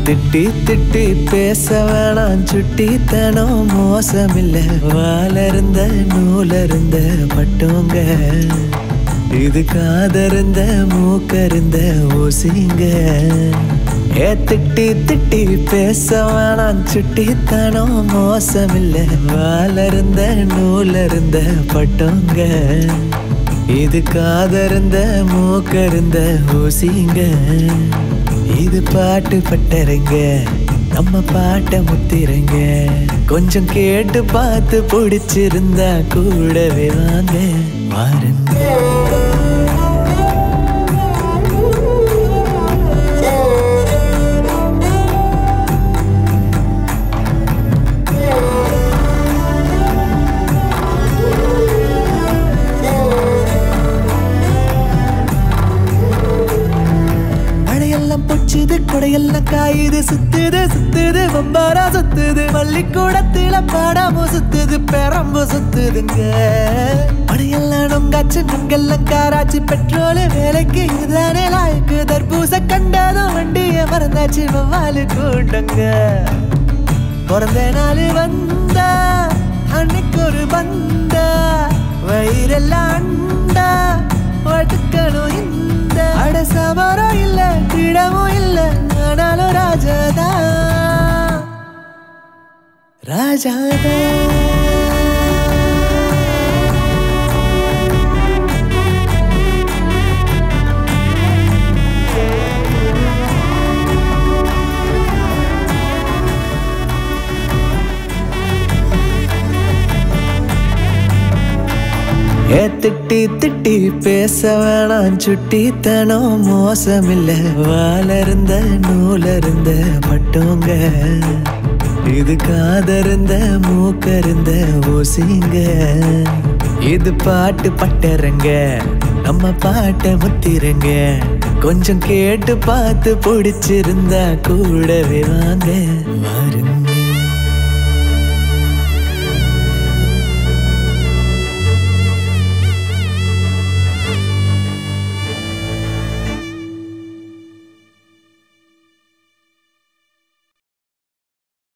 திட்டி திட்டி பேச வேணாம் சுட்டித்தனம் மோசமில்ல வாலருந்த நூலருந்த பட்டோங்க இது காதருந்த மூக்கருந்த ஊசிங்க திட்டி திட்டி பேச வேணாம் சுட்டித்தனம் மோசமில்ல வாலருந்த நூலருந்த பட்டோங்க இது காதருந்த மூக்கருந்த ஊசிங்க இது பாட்டு பட்டறங்க நம்ம பாட்ட முத்திரங்க கொஞ்சம் கேட்டு பார்த்து பிடிச்சிருந்தா கூடவே வாங்க வாருங்க பொச்சுது கொடையெல்லாம் காயுது சுத்துது சுத்துது வம்பாரா சுத்துது பள்ளிக்கூடத்தில பாடாம சுத்துது பெரம்பு சுத்துதுங்க படையெல்லாம் நொங்காச்சு நொங்கெல்லாம் காராச்சு பெட்ரோலு வேலைக்கு இதுதானே லாய்க்கு தர்பூச கண்டதும் வண்டிய மறந்தாச்சு வவ்வாலு கூட்டங்க பிறந்த நாள் வந்தா அன்னைக்கு ஒரு பந்தா வயிறெல்லாம் அண்டா வடுக்கணும் இந்த அட சமரம் இல்ல கிடமும் இல்ல ஆனாலும் ராஜாதா ராஜாதா திட்டி திட்டி பேச வேணாம் சுட்டித்தனம் மோசமில்ல வாலருந்த நூலருந்த பட்டோங்க இது காதருந்த மூக்கருந்த ஊசிங்க இது பாட்டு பட்டறங்க நம்ம பாட்ட முத்திரங்க கொஞ்சம் கேட்டு பார்த்து பிடிச்சிருந்தா கூடவே வாங்க வாருங்க